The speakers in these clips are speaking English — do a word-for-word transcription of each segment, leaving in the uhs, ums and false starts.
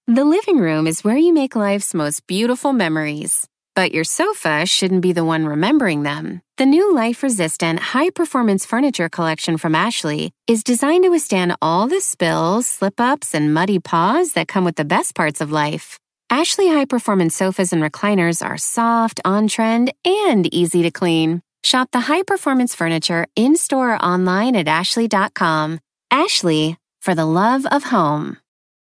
The living room is where you make life's most beautiful memories. But your sofa shouldn't be the one remembering them. The new life-resistant, high-performance furniture collection from Ashley is designed to withstand all the spills, slip-ups, and muddy paws that come with the best parts of life. Ashley high-performance sofas and recliners are soft, on-trend, and easy to clean. Shop the high-performance furniture in-store or online at ashley dot com. Ashley, for the love of home.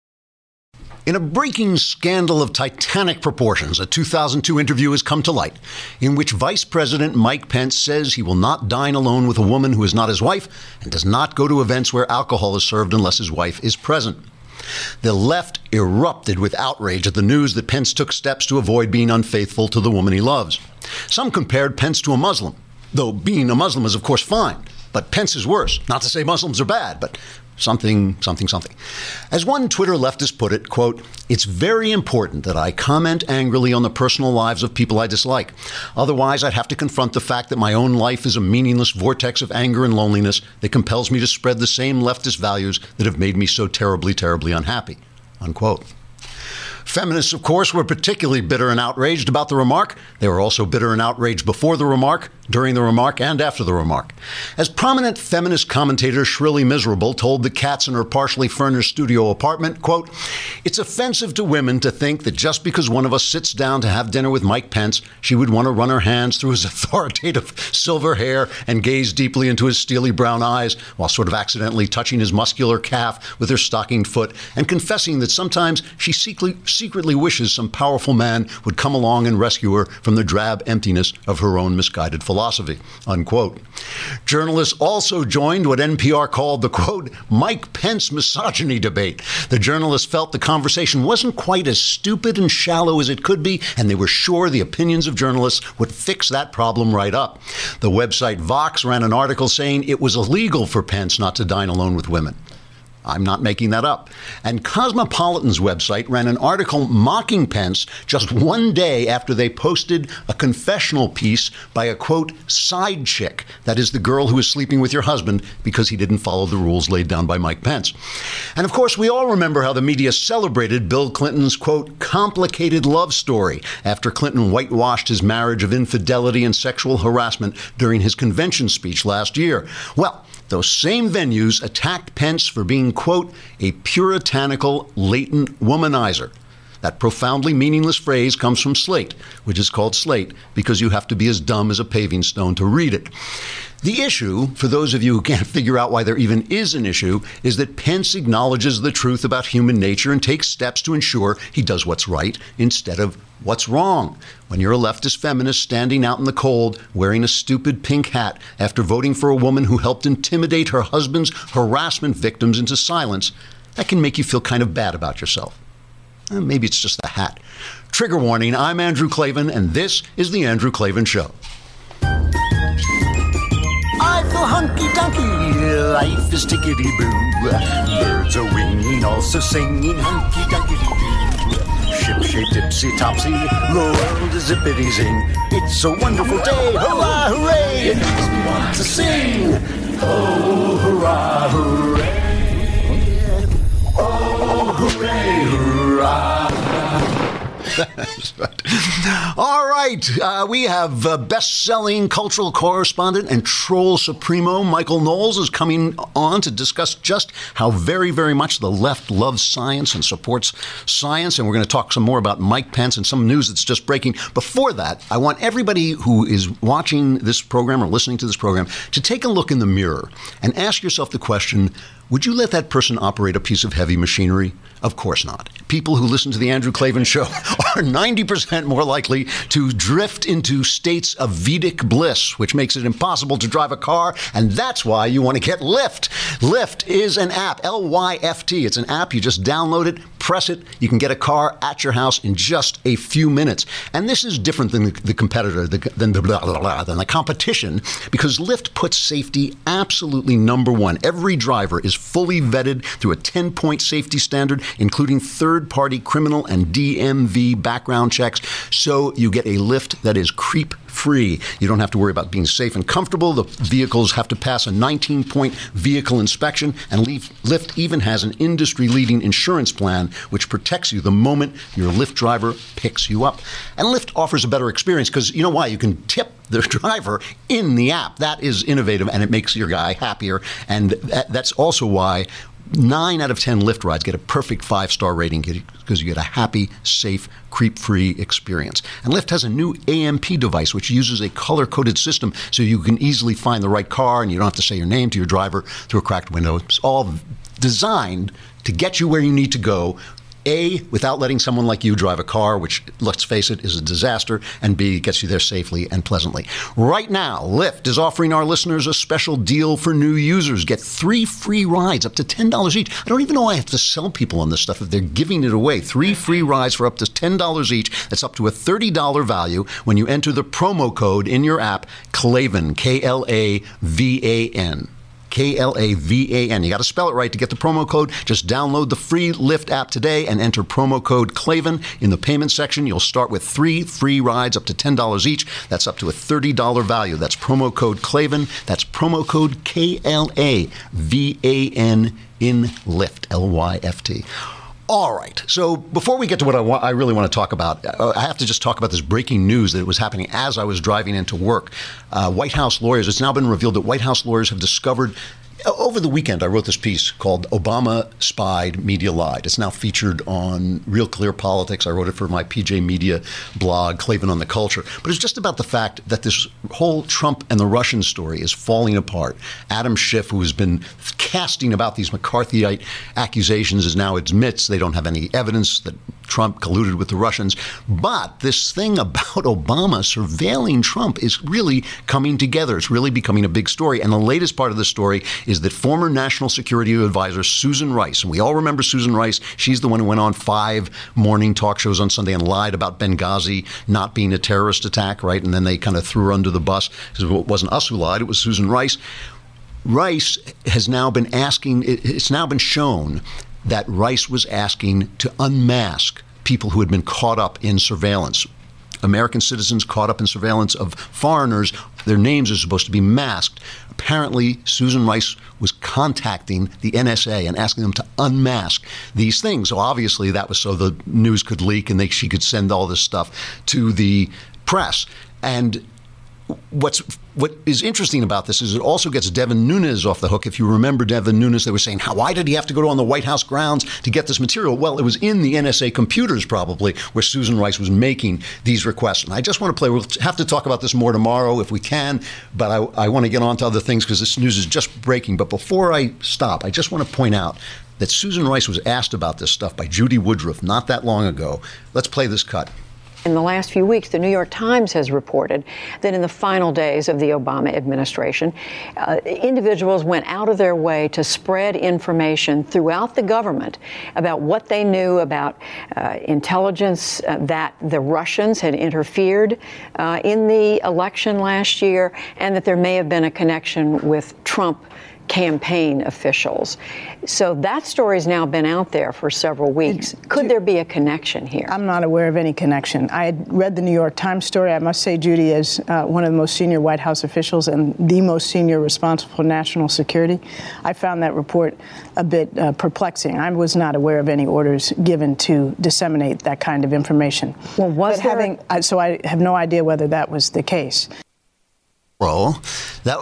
In a breaking scandal of titanic proportions, a two thousand two interview has come to light in which Vice President Mike Pence says he will not dine alone with a woman who is not his wife and does not go to events where alcohol is served unless his wife is present. The left erupted with outrage at the news that Pence took steps to avoid being unfaithful to the woman he loves. Some compared Pence to a Muslim, though being a Muslim is of course fine, but Pence is worse. Not to say Muslims are bad, but something, something, something. As one Twitter leftist put it, quote, "It's very important that I comment angrily on the personal lives of people I dislike. Otherwise, I'd have to confront the fact that my own life is a meaningless vortex of anger and loneliness that compels me to spread the same leftist values that have made me so terribly, terribly unhappy," unquote. Feminists, of course, were particularly bitter and outraged about the remark. They were also bitter and outraged before the remark, during the remark, and after the remark. As prominent feminist commentator Shrilly Miserable told the Cats in her partially furnished studio apartment, quote, "It's offensive to women to think that just because one of us sits down to have dinner with Mike Pence, she would want to run her hands through his authoritative silver hair and gaze deeply into his steely brown eyes while sort of accidentally touching his muscular calf with her stockinged foot and confessing that sometimes she secretly, secretly wishes some powerful man would come along and rescue her from the drab emptiness of her own misguided philosophy," unquote. Journalists also joined what N P R called the, quote, "Mike Pence misogyny debate." The journalists felt the conversation wasn't quite as stupid and shallow as it could be, and they were sure the opinions of journalists would fix that problem right up. The website Vox ran an article saying it was illegal for Pence not to dine alone with women. I'm not making that up. And Cosmopolitan's website ran an article mocking Pence just one day after they posted a confessional piece by a, quote, "side chick," that is the girl who is sleeping with your husband because he didn't follow the rules laid down by Mike Pence. And of course, we all remember how the media celebrated Bill Clinton's, quote, "complicated love story" after Clinton whitewashed his marriage of infidelity and sexual harassment during his convention speech last year. Well, those same venues attacked Pence for being, quote, "a puritanical, latent womanizer." That profoundly meaningless phrase comes from Slate, which is called Slate because you have to be as dumb as a paving stone to read it. The issue, for those of you who can't figure out why there even is an issue, is that Pence acknowledges the truth about human nature and takes steps to ensure he does what's right instead of what's wrong. When you're a leftist feminist standing out in the cold, wearing a stupid pink hat after voting for a woman who helped intimidate her husband's harassment victims into silence, that can make you feel kind of bad about yourself. Eh, maybe it's just the hat. Trigger warning, I'm Andrew Klavan, and this is The Andrew Klavan Show. I feel hunky-dunky, life is tickety-boo. Birds are winging, also singing hunky-dunky-doo. Ship-shaped, tipsy-topsy, the world is zippity-zing. It's a wonderful day, hurrah, hooray! It makes me want to sing. Oh, hurrah, hooray! Oh, hooray, hurrah! That's right. All right. Uh, we have uh, best-selling cultural correspondent and troll supremo Michael Knowles is coming on to discuss just how very, very much the left loves science and supports science. And we're going to talk some more about Mike Pence and some news that's just breaking. Before that, I want everybody who is watching this program or listening to this program to take a look in the mirror and ask yourself the question, would you let that person operate a piece of heavy machinery? Of course not. People who listen to the Andrew Klavan Show are ninety percent more likely to drift into states of Vedic bliss, which makes it impossible to drive a car, and that's why you want to get Lyft. Lyft is an app, L Y F T. It's an app. You just download it, press it. You can get a car at your house in just a few minutes. And this is different than the, the competitor, the, than, the blah, blah, blah, than the competition, because Lyft puts safety absolutely number one. Every driver is fully vetted through a ten-point safety standard, including third-party criminal and D M V background checks, so you get a Lyft that is creep-free. creep-free. You don't have to worry about being safe and comfortable. The vehicles have to pass a nineteen-point vehicle inspection, and Lyft even has an industry-leading insurance plan which protects you the moment your Lyft driver picks you up. And Lyft offers a better experience because, you know why? You can tip the driver in the app. That is innovative, and it makes your guy happier. And that, that's also why Nine out of ten Lyft rides get a perfect five-star rating because you get a happy, safe, creep-free experience. And Lyft has a new A M P device which uses a color-coded system so you can easily find the right car and you don't have to say your name to your driver through a cracked window. It's all designed to get you where you need to go, A, without letting someone like you drive a car, which, let's face it, is a disaster, and B, gets you there safely and pleasantly. Right now, Lyft is offering our listeners a special deal for new users. Get three free rides up to ten dollars each. I don't even know why I have to sell people on this stuff if they're giving it away. Three free rides for up to ten dollars each. That's up to a thirty dollars value when you enter the promo code in your app, Klavan, K L A V A N. K L A V A N. You got to spell it right to get the promo code. Just download the free Lyft app today and enter promo code Klavan in the payment section. You'll start with three free rides up to ten dollars each. That's up to a thirty dollars value. That's promo code Klavan. That's promo code K L A V A N in Lyft, L Y F T. All right. So before we get to what I, wa- I really want to talk about, uh, I have to just talk about this breaking news that was happening as I was driving into work. Uh, White House lawyers, it's now been revealed that White House lawyers have discovered, over the weekend, I wrote this piece called Obama Spied, Media Lied. It's now featured on Real Clear Politics. I wrote it for my P J Media blog, Klavan on the Culture. But it's just about the fact that this whole Trump and the Russian story is falling apart. Adam Schiff, who has been casting about these McCarthyite accusations, is now admits they don't have any evidence that Trump colluded with the Russians. But this thing about Obama surveilling Trump is really coming together. It's really becoming a big story. And the latest part of the story is that former National Security Advisor Susan Rice, and we all remember Susan Rice, she's the one who went on five morning talk shows on Sunday and lied about Benghazi not being a terrorist attack, right? And then they kind of threw her under the bus because it wasn't us who lied, it was Susan Rice. Rice has now been asking, it's now been shown that Rice was asking to unmask people who had been caught up in surveillance. American citizens caught up in surveillance of foreigners, their names are supposed to be masked. Apparently, Susan Rice was contacting the N S A and asking them to unmask these things. So obviously that was so the news could leak and they, she could send all this stuff to the press. And What's what is interesting about this is it also gets Devin Nunes off the hook. If you remember Devin Nunes, they were saying, how, why did he have to go on the White House grounds to get this material? Well, it was in the N S A computers probably where Susan Rice was making these requests. And I just want to play, we'll have to talk about this more tomorrow if we can, but I, I want to get on to other things because this news is just breaking. But before I stop, I just want to point out that Susan Rice was asked about this stuff by Judy Woodruff not that long ago. Let's play this cut. In the last few weeks, the New York Times has reported that in the final days of the Obama administration, uh, individuals went out of their way to spread information throughout the government about what they knew about uh, intelligence, uh, that the Russians had interfered uh, in the election last year, and that there may have been a connection with Trump campaign officials. So that story's now been out there for several weeks. Could there be a connection here? I'm not aware of any connection. I had read the New York Times story. I must say, Judy, as uh, one of the most senior White House officials and the most senior responsible for national security, I found that report a bit uh, perplexing. I was not aware of any orders given to disseminate that kind of information. Well, was but there... having, uh, so I have no idea whether that was the case. Well, that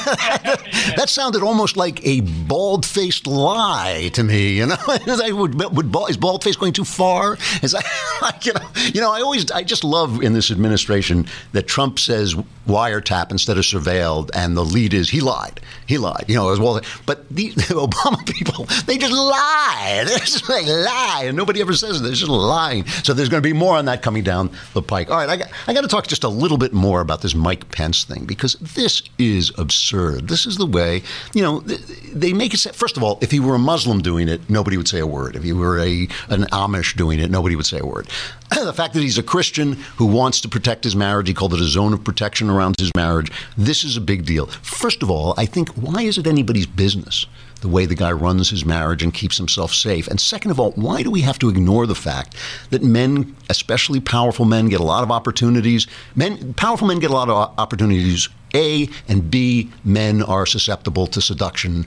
that sounded almost like a bald-faced lie to me. You know, would, would, is bald-faced going too far? Is I, you know, you know, I always, I just love in this administration that Trump says wiretap instead of surveilled, and the lead is he lied, he lied. You know, as well. But the, the Obama people, they just lie. They just like lie, and nobody ever says it. They're just lying. So there's going to be more on that coming down the pike. All right, I got, I got to talk just a little bit more about this Mike Pence thing because. Because this is absurd. This is the way, you know, they make it say, first of all, if he were a Muslim doing it, nobody would say a word. If he were a an Amish doing it, nobody would say a word. The fact that he's a Christian who wants to protect his marriage, he called it a zone of protection around his marriage, this is a big deal. First of all, I think, why is it anybody's business the way the guy runs his marriage and keeps himself safe? And second of all, why do we have to ignore the fact that men, especially powerful men, get a lot of opportunities? Men, powerful men get a lot of opportunities, A, and B, men are susceptible to seduction,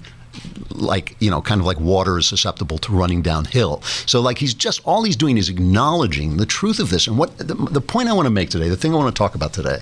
like, you know, kind of like water is susceptible to running downhill. So, like, he's just, all he's doing is acknowledging the truth of this. And what the, the point I want to make today, the thing I want to talk about today,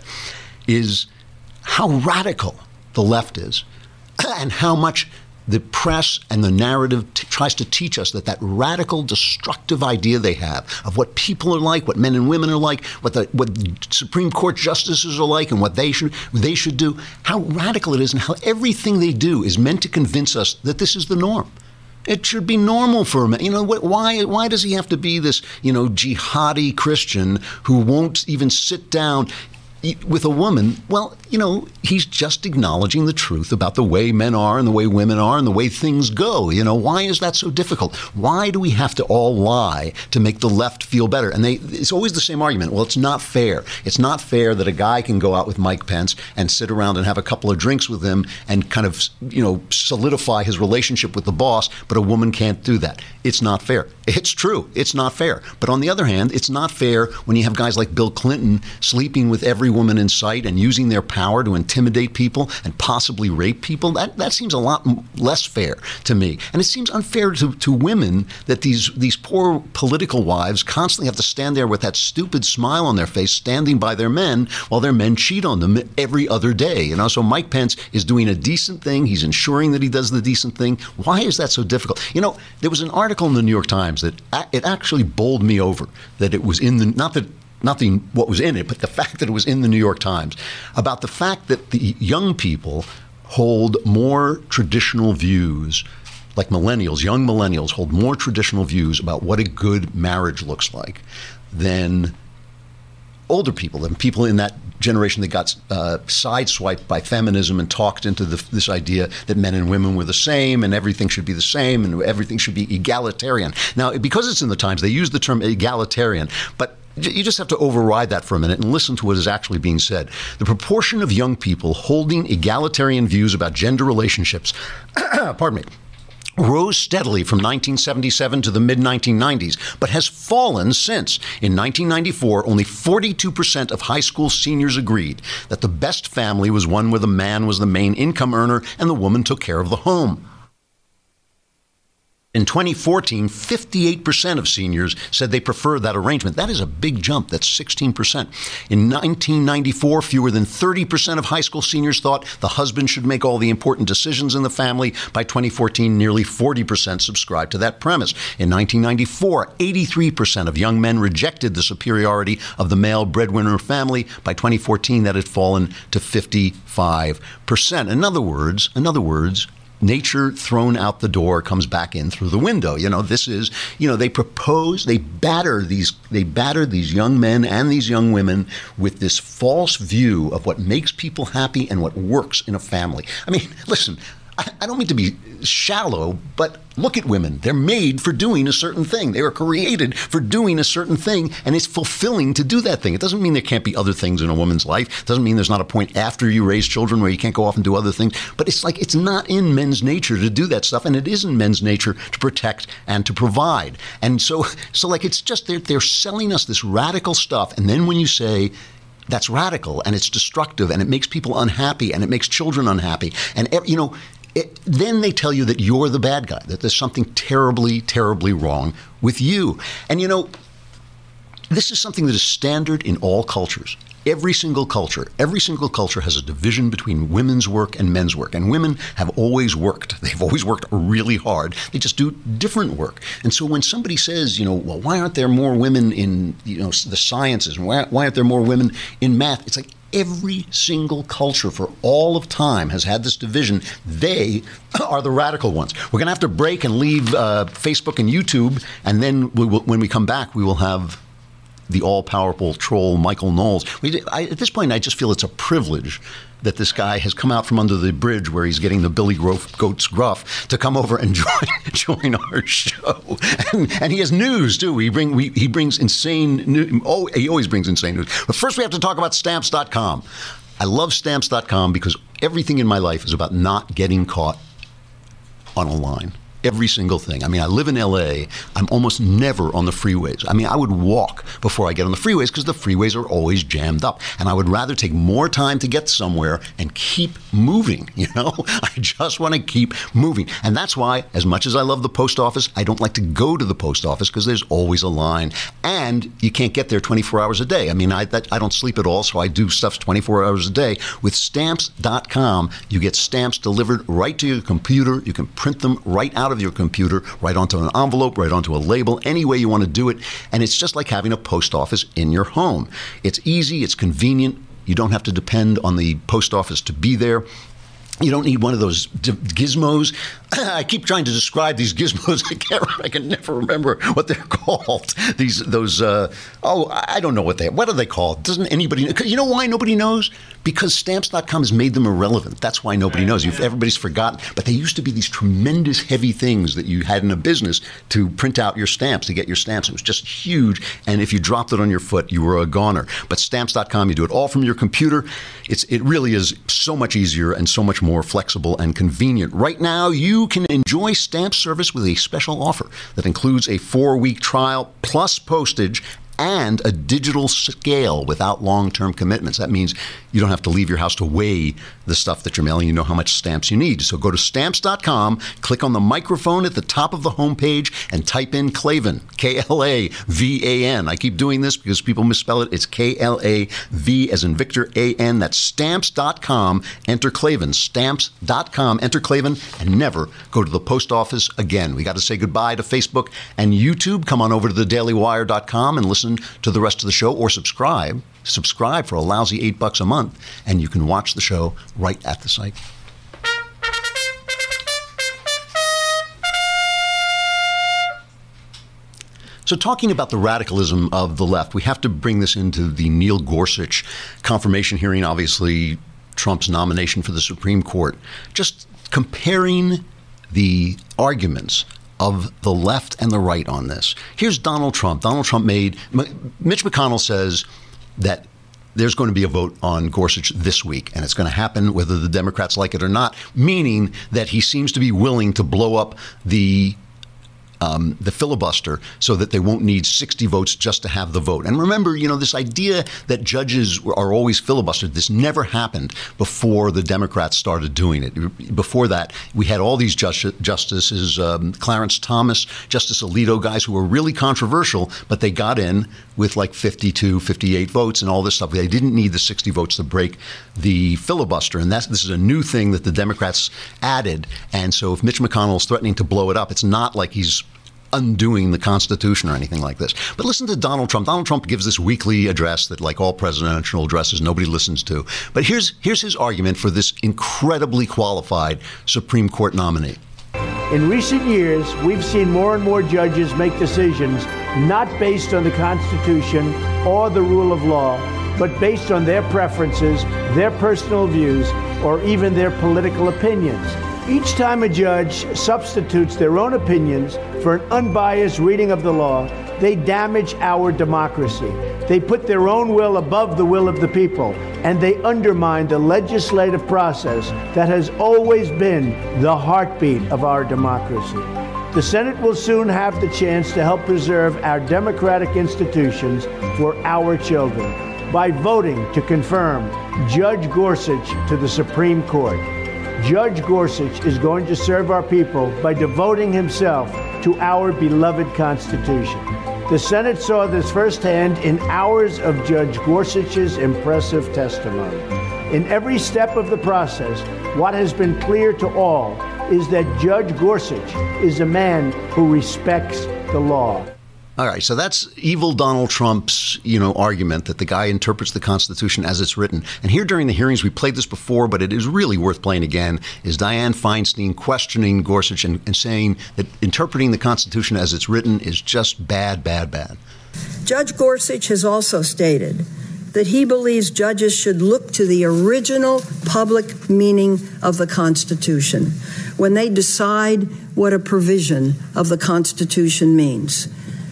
is how radical the left is and how much the press and the narrative t- tries to teach us that that radical, destructive idea they have of what people are like, what men and women are like, what the what Supreme Court justices are like, and what they should they should do, how radical it is, and how everything they do is meant to convince us that this is the norm. It should be normal for a man. You know, why why does he have to be this, you know, jihadi Christian who won't even sit down with a woman? Well, you know, he's just acknowledging the truth about the way men are and the way women are and the way things go. You know, why is that so difficult? Why do we have to all lie to make the left feel better? And they, it's always the same argument. Well, it's not fair. It's not fair that a guy can go out with Mike Pence and sit around and have a couple of drinks with him and kind of, you know, solidify his relationship with the boss, but a woman can't do that. It's not fair. It's true. It's not fair. But on the other hand, it's not fair when you have guys like Bill Clinton sleeping with every woman in sight and using their power to intimidate people and possibly rape people. That that seems a lot less fair to me. And it seems unfair to, to women that these these poor political wives constantly have to stand there with that stupid smile on their face, standing by their men while their men cheat on them every other day. You know, so Mike Pence is doing a decent thing. He's ensuring that he does the decent thing. Why is that so difficult? You know, there was an article in the New York Times that it actually bowled me over that it was in the, not that Not the, what was in it, but the fact that it was in the New York Times, about the fact that the young people hold more traditional views, like millennials, young millennials hold more traditional views about what a good marriage looks like than older people, than people in that generation that got uh, sideswiped by feminism and talked into the, this idea that men and women were the same and everything should be the same and everything should be egalitarian. Now, because it's in the Times, they use the term egalitarian, but you just have to override that for a minute and listen to what is actually being said. The proportion of young people holding egalitarian views about gender relationships, pardon me, rose steadily from nineteen seventy-seven to the mid nineteen nineties, but has fallen since. In nineteen ninety-four, only forty-two percent of high school seniors agreed that the best family was one where the man was the main income earner and the woman took care of the home. In twenty fourteen, fifty-eight percent of seniors said they prefer that arrangement. That is a big jump. That's sixteen percent. In nineteen ninety-four, fewer than thirty percent of high school seniors thought the husband should make all the important decisions in the family. By twenty fourteen, nearly forty percent subscribed to that premise. In nineteen ninety-four, eighty-three percent of young men rejected the superiority of the male breadwinner family. By twenty fourteen, that had fallen to fifty-five percent. In other words, in other words, nature thrown out the door comes back in through the window. You know, this is, you know, they propose, they batter these, they batter these young men and these young women with this false view of what makes people happy and what works in a family. I mean, listen, I, I don't mean to be shallow, but look at women. They're made for doing a certain thing. They were created for doing a certain thing, and it's fulfilling to do that thing. It doesn't mean there can't be other things in a woman's life. It doesn't mean there's not a point after you raise children where you can't go off and do other things. But it's like it's not in men's nature to do that stuff, and it is in men's nature to protect and to provide. And so, so like it's just they're, they're selling us this radical stuff, and then when you say, that's radical, and it's destructive, and it makes people unhappy, and it makes children unhappy, and, you know, It, then they tell you that you're the bad guy, that there's something terribly, terribly wrong with you. And, you know, this is something that is standard in all cultures. Every single culture, every single culture has a division between women's work and men's work. And women have always worked. They've always worked really hard. They just do different work. And so when somebody says, you know, well, why aren't there more women in, you know, the sciences? And why, why aren't there more women in math? It's like, every single culture for all of time has had this division. They are the radical ones. We're going to have to break and leave uh, Facebook and YouTube, and then we will, when we come back, we will have the all-powerful troll Michael Knowles. We, I, at this point, I just feel it's a privilege that this guy has come out from under the bridge where he's getting the Billy Goat's gruff to come over and join join our show. And, and he has news, too. He, bring, we, he brings insane news. Oh, he always brings insane news. But first we have to talk about Stamps dot com. I love Stamps dot com because everything in my life is about not getting caught on a line. Every single thing. I mean, I live in L A. I'm almost never on the freeways. I mean, I would walk before I get on the freeways because the freeways are always jammed up. And I would rather take more time to get somewhere and keep moving, you know? I just want to keep moving. And that's why, as much as I love the post office, I don't like to go to the post office because there's always a line. And you can't get there twenty-four hours a day. I mean, I, that, I don't sleep at all, so I do stuff twenty-four hours a day. With Stamps dot com, you get stamps delivered right to your computer. You can print them right out of your computer, right onto an envelope, right onto a label, any way you want to do it. And it's just like having a post office in your home. It's easy, it's convenient. You don't have to depend on the post office to be there. You don't need one of those d- gizmos. I keep trying to describe these gizmos. I can't. I can never remember what they're called. These, those. Uh, oh, I don't know what they. What are they called? Doesn't anybody? You know why nobody knows? Because Stamps dot com has made them irrelevant. That's why nobody knows. You've, everybody's forgotten. But they used to be these tremendous heavy things that you had in a business to print out your stamps, to get your stamps. It was just huge. And if you dropped it on your foot, you were a goner. But Stamps dot com, you do it all from your computer. It's it really is so much easier and so much more flexible and convenient. Right now, you can enjoy stamp service with a special offer that includes a four-week trial plus postage and a digital scale without long-term commitments. That means you don't have to leave your house to weigh the stuff that you're mailing. You know how much stamps you need. So go to Stamps dot com, click on the microphone at the top of the homepage, and type in Klavan, K L A V A N. I keep doing this because people misspell it. It's K L A V as in Victor, A N. That's Stamps dot com. Enter Klavan. Stamps dot com. Enter Klavan and never go to the post office again. We got to say goodbye to Facebook and YouTube. Come on over to the daily wire dot com and listen to the rest of the show, or subscribe. Subscribe for a lousy eight bucks a month, and you can watch the show right at the site. So talking about the radicalism of the left, we have to bring this into the Neil Gorsuch confirmation hearing, obviously Trump's nomination for the Supreme Court. Just comparing the arguments of the left and the right on this. Here's Donald Trump. Donald Trump made, Mitch McConnell says that there's going to be a vote on Gorsuch this week, and it's going to happen whether the Democrats like it or not, meaning that he seems to be willing to blow up the Um, the filibuster so that they won't need sixty votes just to have the vote. And remember, you know, this idea that judges are always filibustered, this never happened before the Democrats started doing it. Before that, we had all these ju- justices, um, Clarence Thomas, Justice Alito, guys who were really controversial, but they got in with like fifty-two, fifty-eight votes and all this stuff. They didn't need the sixty votes to break the filibuster. And that's, this is a new thing that the Democrats added. And so if Mitch McConnell is threatening to blow it up, it's not like he's undoing the Constitution or anything like this. But listen to Donald Trump. Donald Trump gives this weekly address that, like all presidential addresses, nobody listens to. But here's here's his argument for this incredibly qualified Supreme Court nominee. In recent years, we've seen more and more judges make decisions not based on the Constitution or the rule of law, but based on their preferences, their personal views, or even their political opinions. Each time a judge substitutes their own opinions for an unbiased reading of the law, they damage our democracy. They put their own will above the will of the people, and they undermine the legislative process that has always been the heartbeat of our democracy. The Senate will soon have the chance to help preserve our democratic institutions for our children by voting to confirm Judge Gorsuch to the Supreme Court. Judge Gorsuch is going to serve our people by devoting himself to our beloved Constitution. The Senate saw this firsthand in hours of Judge Gorsuch's impressive testimony. In every step of the process, what has been clear to all is that Judge Gorsuch is a man who respects the law. All right, so that's evil Donald Trump's, you know, argument that the guy interprets the Constitution as it's written. And here during the hearings, we played this before, but it is really worth playing again, is Dianne Feinstein questioning Gorsuch and, and saying that interpreting the Constitution as it's written is just bad, bad, bad. Judge Gorsuch has also stated that he believes judges should look to the original public meaning of the Constitution when they decide what a provision of the Constitution means.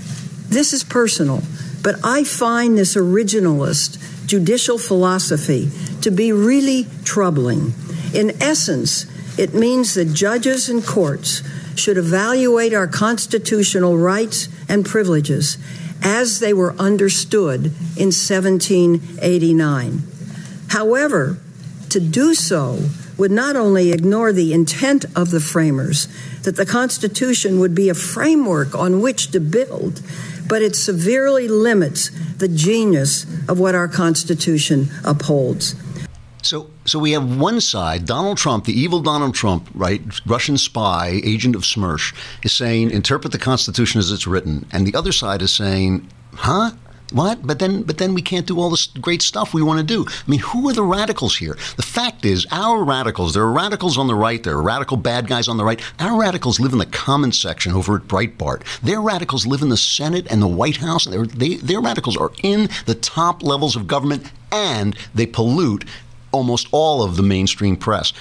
This is personal, but I find this originalist judicial philosophy to be really troubling. In essence, It means that judges and courts should evaluate our constitutional rights and privileges as they were understood in seventeen eighty-nine. However, to do so would not only ignore the intent of the framers, that the Constitution would be a framework on which to build, but it severely limits the genius of what our Constitution upholds. So so we have one side, Donald Trump, the evil Donald Trump, right, Russian spy, agent of SMERSH, is saying, interpret the Constitution as it's written. And the other side is saying, huh? What? But then but then we can't do all this great stuff we want to do. I mean, who are the radicals here? The fact is, our radicals, there are radicals on the right, there are radical bad guys on the right. Our radicals live in the comments section over at Breitbart. Their radicals live in the Senate and the White House. And they, their radicals are in the top levels of government, and they pollute almost all of the mainstream press.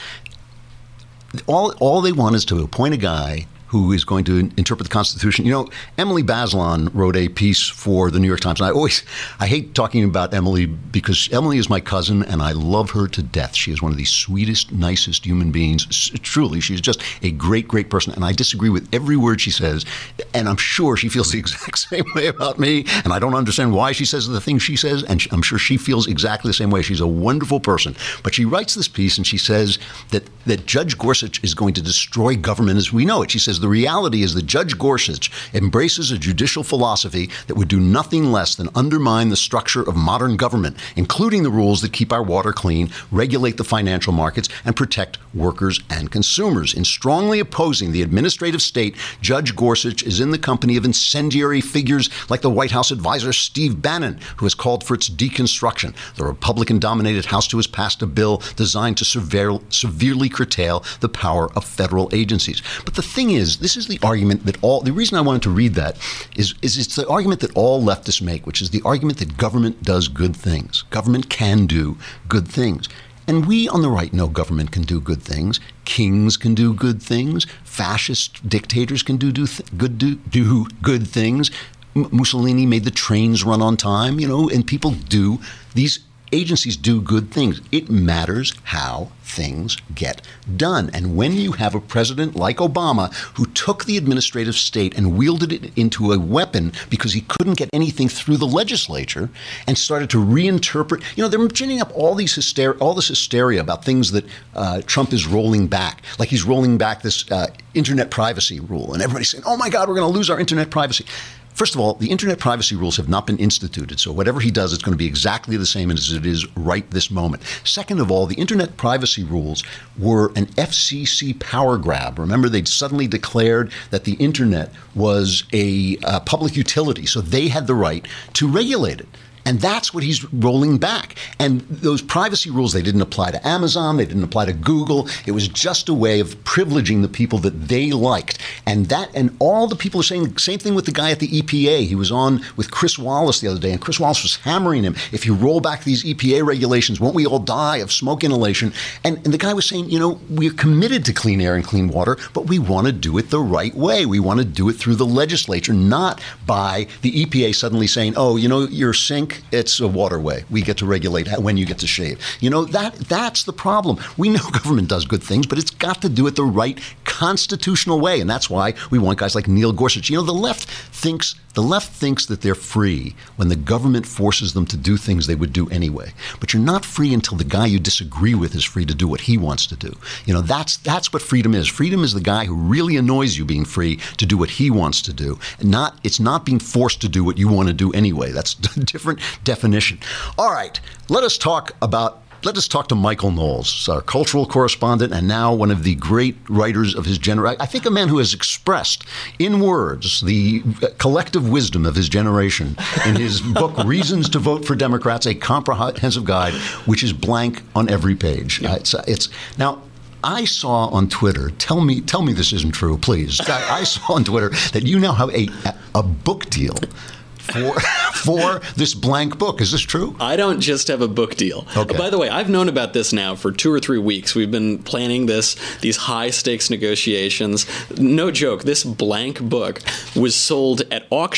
All all they want is to appoint a guy who is going to interpret the Constitution. You know, Emily Bazelon wrote a piece for the New York Times. And I always, I hate talking about Emily because Emily is my cousin and I love her to death. She is one of the sweetest, nicest human beings. Truly, she's just a great, great person. And I disagree with every word she says. And I'm sure she feels the exact same way about me. And I don't understand why she says the things she says. And I'm sure she feels exactly the same way. She's a wonderful person. But she writes this piece and she says that, that Judge Gorsuch is going to destroy government as we know it. She says the reality is that Judge Gorsuch embraces a judicial philosophy that would do nothing less than undermine the structure of modern government, including the rules that keep our water clean, regulate the financial markets, and protect workers and consumers. In strongly opposing the administrative state, Judge Gorsuch is in the company of incendiary figures like the White House advisor Steve Bannon, who has called for its deconstruction. The Republican-dominated House too has passed a bill designed to sever- severely curtail the power of federal agencies. But the thing is, this is the argument that all, the reason I wanted to read that is, is it's the argument that all leftists make, which is the argument that government does good things. Government can do good things. And we on the right know government can do good things. Kings can do good things. Fascist dictators can do, do, th- good, do, do good things. M- Mussolini made the trains run on time, you know, and people do these agencies do good things. It matters how things get done. And when you have a president like Obama who took the administrative state and wielded it into a weapon because he couldn't get anything through the legislature and started to reinterpret, you know, they're ginning up all these hysteria, all this hysteria about things that uh, Trump is rolling back, like he's rolling back this uh, internet privacy rule. And everybody's saying, oh my God, we're going to lose our internet privacy. First of all, the internet privacy rules have not been instituted, so whatever he does, it's going to be exactly the same as it is right this moment. Second of all, the internet privacy rules were an F C C power grab. Remember, they'd suddenly declared that the internet was a uh, public utility, so they had the right to regulate it. And that's what he's rolling back. And those privacy rules, they didn't apply to Amazon. They didn't apply to Google. It was just a way of privileging the people that they liked. And that, and all the people are saying the same thing with the guy at the E P A. He was on with Chris Wallace the other day, and Chris Wallace was hammering him. If you roll back these E P A regulations, won't we all die of smoke inhalation? And, and the guy was saying, you know, we're committed to clean air and clean water, but we want to do it the right way. We want to do it through the legislature, not by the E P A suddenly saying, oh, you know, your sink, it's a waterway. We get to regulate when you get to shave. You know, that that's the problem. We know government does good things, but it's got to do it the right constitutional way. And that's why we want guys like Neil Gorsuch. You know, the left thinks the left thinks that they're free when the government forces them to do things they would do anyway. But you're not free until the guy you disagree with is free to do what he wants to do. You know, that's that's what freedom is. Freedom is the guy who really annoys you being free to do what he wants to do. And not it's not being forced to do what you want to do anyway. That's a different definition. All right, let us talk about Let us talk to Michael Knowles, our cultural correspondent and now one of the great writers of his generation. I think a man who has expressed in words the collective wisdom of his generation in his book, Reasons to Vote for Democrats, a comprehensive guide, which is blank on every page. Yeah. Uh, it's, it's now. I saw on Twitter, tell me tell me this isn't true, please. I, I saw on Twitter that you now have a, a book deal For, for this blank book. Is this true? I don't just have a book deal. Okay. Uh, by the way, I've known about this now for two or three weeks. We've been planning this, these high-stakes negotiations. No joke, this blank book was sold at auction.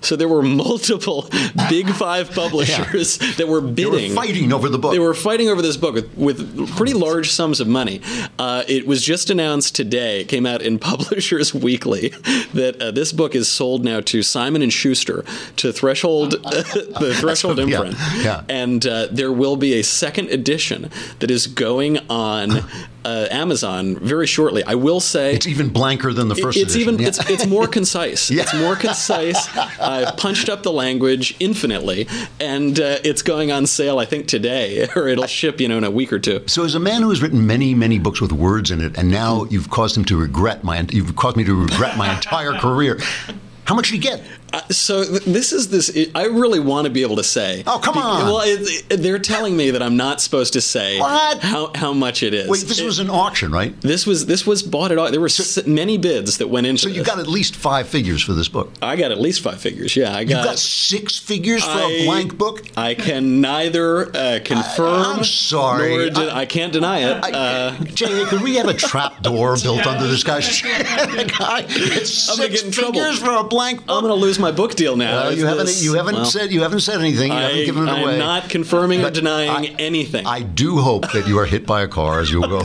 So there were multiple Big Five publishers yeah. that were bidding. They were fighting over the book. They were fighting over this book with, with pretty large sums of money. Uh, it was just announced today, it came out in Publishers Weekly, that uh, this book is sold now to Simon and Schuster, to Threshold, uh, the Threshold imprint. Yeah. Yeah. And uh, there will be a second edition that is going on uh, Amazon very shortly. I will say it's even blanker than the first. It's edition. even yeah. it's it's more concise. Yeah. It's more concise. I've punched up the language infinitely, and uh, it's going on sale. I think today, or it'll ship, you know, in a week or two. So, as a man who has written many, many books with words in it, and now you've caused him to regret my, you've caused me to regret my entire career. How much did you get? Uh, so th- this is this. It, I really want to be able to say. Oh, come on! Well, it, it, they're telling me that I'm not supposed to say what? how how much it is. Wait, this it, was an auction, right? This was this was bought at. There were so, s- many bids that went into. So you this. got at least five figures for this book. I got at least five figures. Yeah, I got. You got six figures for I, a blank book. I can neither uh, confirm. I, I'm sorry. Nor de- I, I can't deny it. I, uh, Jay, could we have a trap door built under this guy's chin? Guy, it's I'm six get in figures trouble. for a blank book. I'm going to lose my book deal now. Uh, you haven't. This, you haven't well, said. You haven't said anything. You I, haven't given it I'm away. I'm not confirming but or denying I, anything. I do hope that you are hit by a car as you go.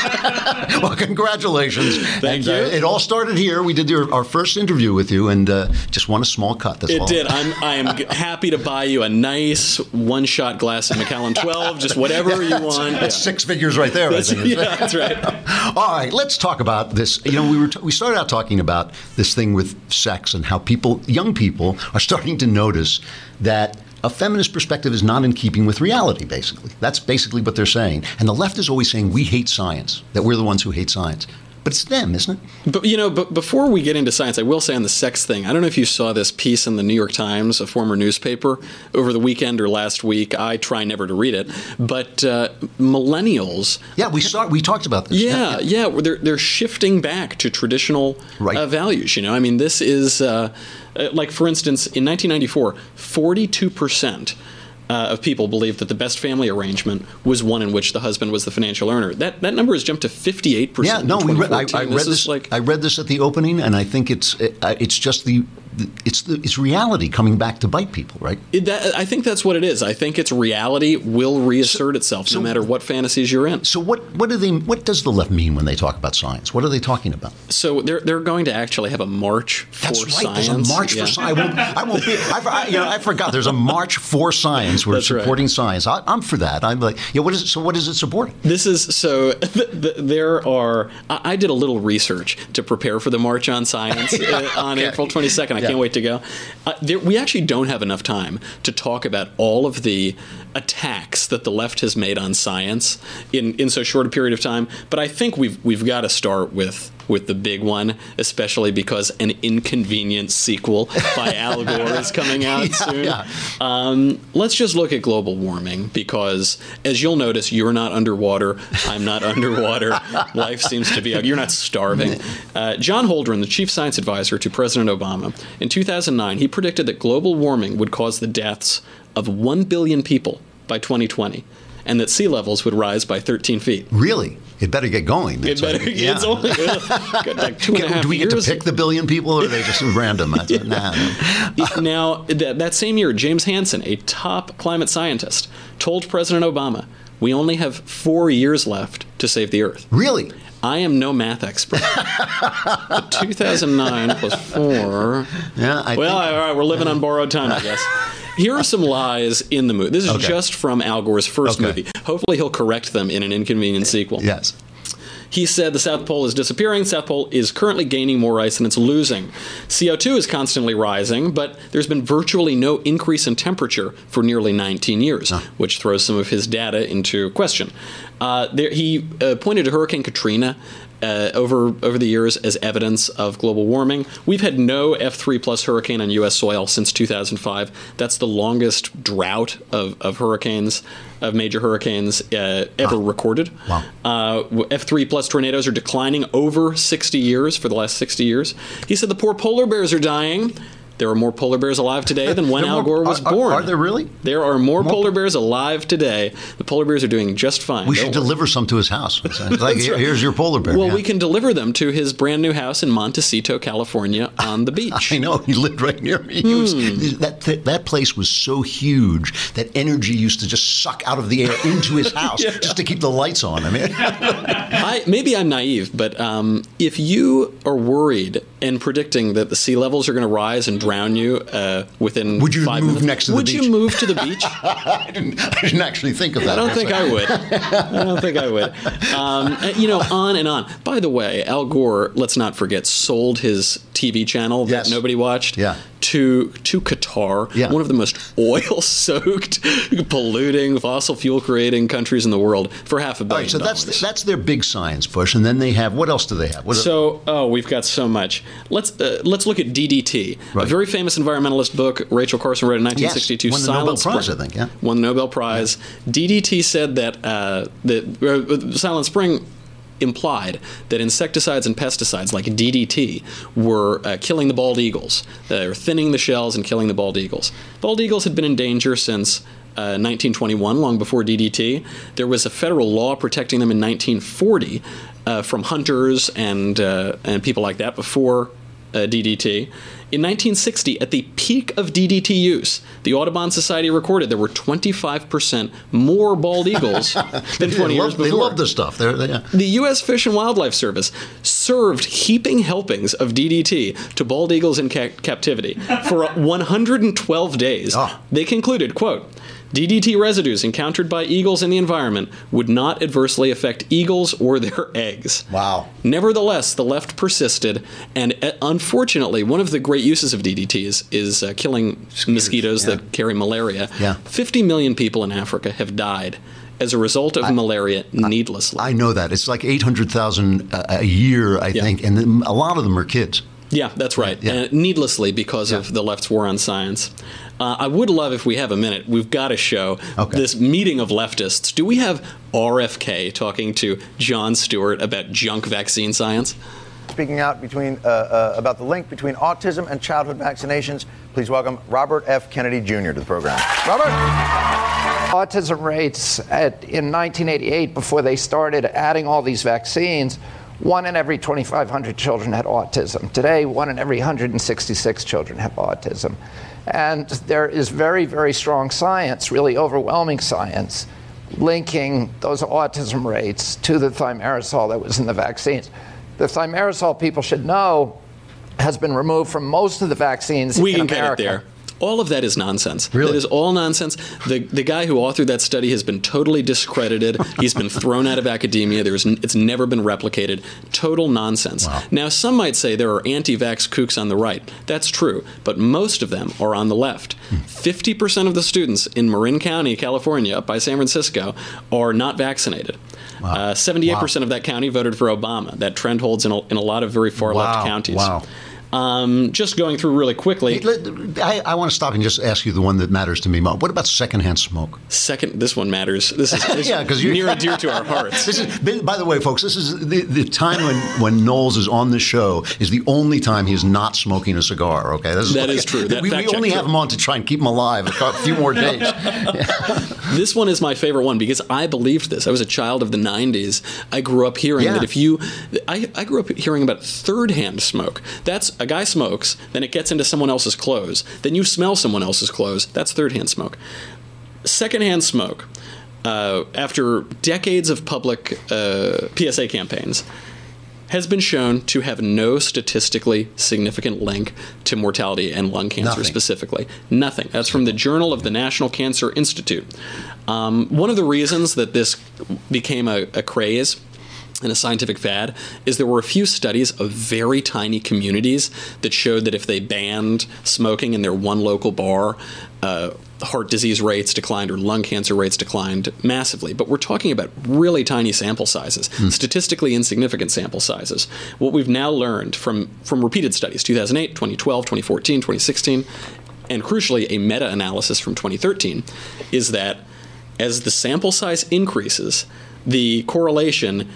Well, congratulations. Thank and, you. Uh, it all started here. We did your, our first interview with you, and uh, just won a small cut. That's it all. did. I'm. I am g- happy to buy you a nice one-shot glass of Macallan twelve. Just whatever yeah, you want. That's yeah. six figures right there. That's, I think. yeah, that's right. All right, let's talk about this. You know, we were t- we started out talking about this thing with sex and how people, young people, are starting to notice that a feminist perspective is not in keeping with reality, basically. That's basically what they're saying. And the left is always saying we hate science, that we're the ones who hate science. But it's them, isn't it? But, you know, but before we get into science, I will say on the sex thing, I don't know if you saw this piece in the New York Times, a former newspaper, over the weekend or last week. I try never to read it. But uh, millennials... Yeah, we saw, we talked about this. Yeah, yeah. yeah they're, they're shifting back to traditional right. uh, values, you know. I mean, this is... Uh, like, for instance, in nineteen ninety-four, forty-two percent Uh, of people believed that the best family arrangement was one in which the husband was the financial earner. That that number has jumped to fifty-eight percent. Yeah, no, in we read, I, I this read this. Like, I read this at the opening, and I think it's it, it's just the it's the it's reality coming back to bite people, right? It, that, I think that's what it is. I think it's reality will reassert so, itself so, no matter what fantasies you're in. So what what do they what does the left mean when they talk about science? What are they talking about? So they're they're going to actually have a march for that's right. science. There's a march yeah. for science. I won't, I won't be. I, I, you know, I forgot. There's a march for science. We're That's supporting right. science. I, I'm for that. I'm like, yeah. What is it? So what is it supporting? This is so. Th- th- there are. I, I did a little research to prepare for the March on Science uh, on okay. April twenty-second. I yeah. can't wait to go. Uh, there, we actually don't have enough time to talk about all of the attacks that the left has made on science in, in so short a period of time. But I think we've we've got to start with with the big one, especially because an inconvenient sequel by Al Gore is coming out yeah, soon. Yeah. Um, let's just look at global warming, because as you'll notice, you're not underwater. I'm not underwater. Life seems to be, you're not starving. Uh, John Holdren, the chief science advisor to President Obama, in two thousand nine, he predicted that global warming would cause the deaths of one billion people by twenty twenty, and that sea levels would rise by thirteen feet. Really? It better get going. It better. Like, yeah. It's only uh, got like two and a half Do we get years. to pick the billion people, or are they just random? That's yeah. nah, no. Now, that, that same year, James Hansen, a top climate scientist, told President Obama, "We only have four years left to save the Earth." Really? I am no math expert. But two thousand nine plus four. Yeah. I well, think, all right, we're living on borrowed time, I guess. Here are some lies in the movie. This is okay. just from Al Gore's first okay. movie. Hopefully he'll correct them in an inconvenient sequel. Yes. He said the South Pole is disappearing. South Pole is currently gaining more ice than it's losing. C O two is constantly rising, but there's been virtually no increase in temperature for nearly nineteen years, huh. which throws some of his data into question. Uh, there, he uh, pointed to Hurricane Katrina Uh, over over the years as evidence of global warming. We've had no F three plus hurricane on U S soil since two thousand five. That's the longest drought of, of hurricanes, of major hurricanes uh, ever wow. recorded. Wow. Uh, F three plus tornadoes are declining over sixty years, for the last sixty years. He said the poor polar bears are dying. There are more polar bears alive today than when Al Gore was are, born. Are there really? There are more, more polar bears alive today. The polar bears are doing just fine. We should deliver some to his house. It's like, right. Here's your polar bear. Well, yeah. we can deliver them to his brand new house in Montecito, California, on the beach. I know. He lived right near me. He was, Hmm. that, that that place was so huge that energy used to just suck out of the air into his house yeah. just to keep the lights on. I mean, I, maybe I'm naive, but um, if you are worried and predicting that the sea levels are going to rise and drown you uh, within would you five move minutes, next to the would beach? you move to the beach? I, didn't, I didn't actually think of that. I don't think I would. I don't think I would. Um, you know, on and on. By the way, Al Gore, let's not forget, sold his T V channel that yes. nobody watched yeah. to to Qatar, yeah. one of the most oil-soaked, polluting, fossil fuel-creating countries in the world, for half a billion All right, so dollars. that's that's their big science push, and then they have what else do they have? What so, oh, we've got so much. Let's uh, let's look at D D T, right. a very famous environmentalist book Rachel Carson wrote in nineteen sixty-two. Yes, won the Silent Nobel Prize, Spring. I think. Yeah, won the Nobel Prize. Yeah. D D T said that uh, that uh, Silent Spring implied that insecticides and pesticides like D D T were uh, killing the bald eagles. They were thinning the shells and killing the bald eagles. Bald eagles had been in danger since uh, nineteen twenty-one, long before D D T. There was a federal law protecting them in nineteen forty uh, from hunters and uh, and people like that before uh, D D T. In nineteen sixty, at the peak of D D T use, the Audubon Society recorded there were twenty-five percent more bald eagles than twenty love, years before. They love this stuff. They're, they, yeah. The U S Fish and Wildlife Service served heaping helpings of D D T to bald eagles in ca- captivity for one hundred twelve days. Oh. They concluded, quote, D D T residues encountered by eagles in the environment would not adversely affect eagles or their eggs. Wow. Nevertheless, the left persisted, and uh, unfortunately, one of the great uses of D D T is, is uh, killing mosquitoes yeah. that carry malaria. Yeah. fifty million people in Africa have died as a result of I, malaria needlessly. I know that. It's like eight hundred thousand a year, I yeah. think, and a lot of them are kids. Yeah, that's right. Yeah. And needlessly because yeah. of the left's war on science. Uh, I would love, if we have a minute, we've got to show okay. this meeting of leftists. Do we have R F K talking to Jon Stewart about junk vaccine science? Speaking out between uh, uh, about the link between autism and childhood vaccinations, please welcome Robert F. Kennedy Junior to the program. Robert? Autism rates at, in nineteen eighty-eight, before they started adding all these vaccines, one in every twenty-five hundred children had autism. Today, one in every one hundred sixty-six children have autism. And there is very, very strong science, really overwhelming science, linking those autism rates to the thimerosal that was in the vaccines. The thimerosal, people should know, has been removed from most of the vaccines we in can America. Get it there. All of that is nonsense. Really? That is all nonsense. The the guy who authored that study has been totally discredited. He's been thrown out of academia. There's it's never been replicated. Total nonsense. Wow. Now, some might say there are anti-vax kooks on the right. That's true, but most of them are on the left. fifty percent of the students in Marin County, California, up by San Francisco, are not vaccinated. Wow. Uh, seventy-eight percent wow. of that county voted for Obama. That trend holds in a, in a lot of very far wow. left counties. Wow. Um, just going through really quickly. I, I want to stop and just ask you the one that matters to me most. What about secondhand smoke? Second, this one matters. This is, this yeah, is near and dear to our hearts. This is, by the way, folks, this is the, the time when, when Knowles is on the show is the only time he is not smoking a cigar. Okay, this is that like, is true. That we fact we only true. have him on to try and keep him alive a few more days. Yeah. This one is my favorite one because I believed this. I was a child of the nineties. I grew up hearing yeah. that if you, I, I grew up hearing about third-hand smoke. That's a guy smokes. Then it gets into someone else's clothes. Then you smell someone else's clothes. That's third-hand smoke. Second-hand smoke, uh, after decades of public uh, P S A campaigns, has been shown to have no statistically significant link to mortality and lung cancer Nothing. specifically. Nothing. That's from the Journal of the National Cancer Institute. Um, one of the reasons that this became a, a craze and a scientific fad is there were a few studies of very tiny communities that showed that if they banned smoking in their one local bar, uh, heart disease rates declined or lung cancer rates declined massively. But we're talking about really tiny sample sizes, hmm. statistically insignificant sample sizes. What we've now learned from, from repeated studies, two thousand eight, twenty twelve, twenty fourteen, twenty sixteen, and crucially a meta-analysis from twenty thirteen, is that as the sample size increases, the correlation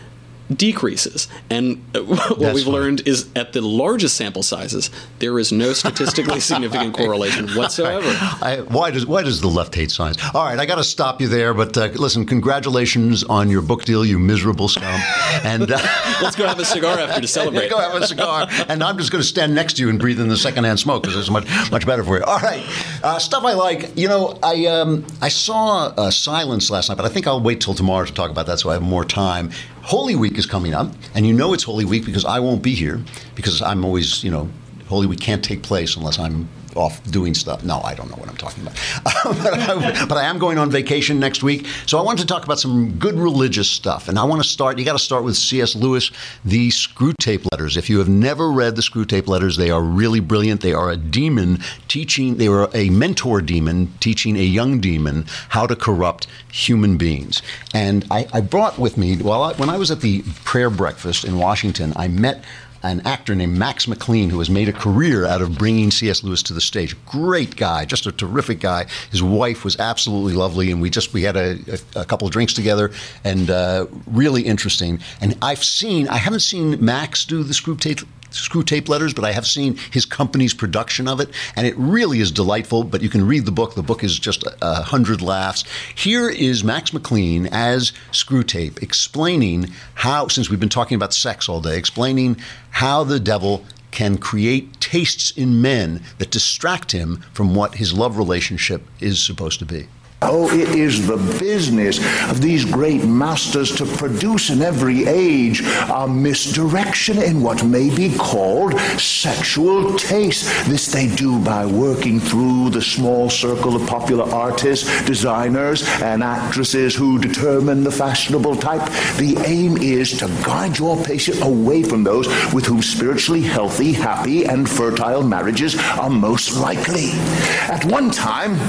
decreases. And what That's we've funny. learned is at the largest sample sizes, there is no statistically significant correlation whatsoever. I, why does why does the left hate science? All right, I got to stop you there. But uh, listen, congratulations on your book deal, you miserable scum. And uh, let's go have a cigar after to celebrate. Go have a cigar, and I'm just going to stand next to you and breathe in the secondhand smoke because it's much much better for you. All right, uh, stuff I like. You know, I um, I saw uh, Silence last night, but I think I'll wait till tomorrow to talk about that so I have more time. Holy Week is coming up, and you know it's Holy Week because I won't be here because I'm always, you know, Holy Week can't take place unless I'm off doing stuff. No, I don't know what I'm talking about. but, I, but I am going on vacation next week. So I wanted to talk about some good religious stuff. And I want to start, you got to start with C S. Lewis, the Screwtape Letters. If you have never read the Screwtape Letters, they are really brilliant. They are a demon teaching, they were a mentor demon teaching a young demon how to corrupt human beings. And I, I brought with me, well, I, when I was at the prayer breakfast in Washington, I met an actor named Max McLean, who has made a career out of bringing C S. Lewis to the stage. Great guy, just a terrific guy. His wife was absolutely lovely, and we just we had a, a, a couple of drinks together, and uh, really interesting. And I've seen, I haven't seen Max do the Screwtape Screwtape Letters, but I have seen his company's production of it, and it really is delightful. But you can read the book. The book is just a, a hundred laughs. Here is Max McLean as Screwtape explaining how, since we've been talking about sex all day, explaining how the devil can create tastes in men that distract him from what his love relationship is supposed to be. Oh, it is the business of these great masters to produce in every age a misdirection in what may be called sexual taste. This they do by working through the small circle of popular artists, designers, and actresses who determine the fashionable type. The aim is to guide your patient away from those with whom spiritually healthy, happy, and fertile marriages are most likely. At one time,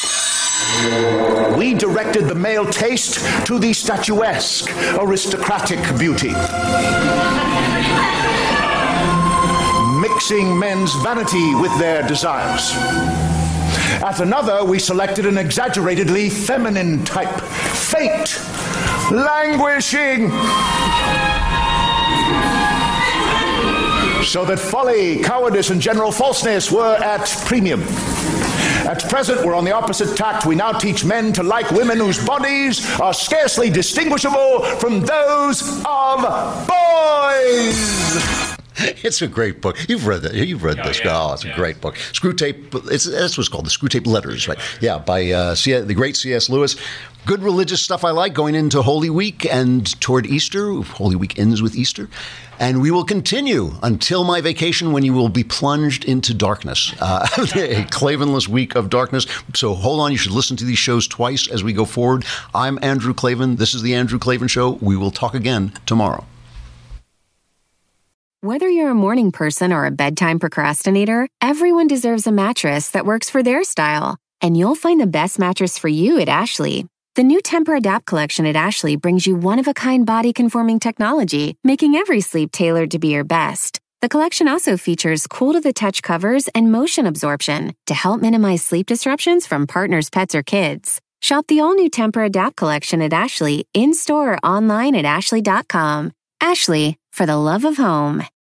we directed the male taste to the statuesque, aristocratic beauty, mixing men's vanity with their desires. At another, we selected an exaggeratedly feminine type, fate, languishing, so that folly, cowardice, and general falseness were at premium. At present, we're on the opposite tact. We now teach men to like women whose bodies are scarcely distinguishable from those of boys. It's a great book. You've read that. You've read oh, this. Yeah, oh, it's yeah. a great book. Screwtape. It's that's what's called the Screwtape Letters, right? Yeah, by uh, C- the great C S. Lewis. Good religious stuff I like going into Holy Week and toward Easter. Holy Week ends with Easter. And we will continue until my vacation when you will be plunged into darkness. Uh, a Klavanless week of darkness. So hold on. You should listen to these shows twice as we go forward. I'm Andrew Klavan. This is The Andrew Klavan Show. We will talk again tomorrow. Whether you're a morning person or a bedtime procrastinator, everyone deserves a mattress that works for their style. And you'll find the best mattress for you at Ashley. The new Tempur-Adapt collection at Ashley brings you one-of-a-kind body-conforming technology, making every sleep tailored to be your best. The collection also features cool-to-the-touch covers and motion absorption to help minimize sleep disruptions from partners, pets, or kids. Shop the all-new Tempur-Adapt collection at Ashley, in-store or online at ashley dot com. Ashley, for the love of home.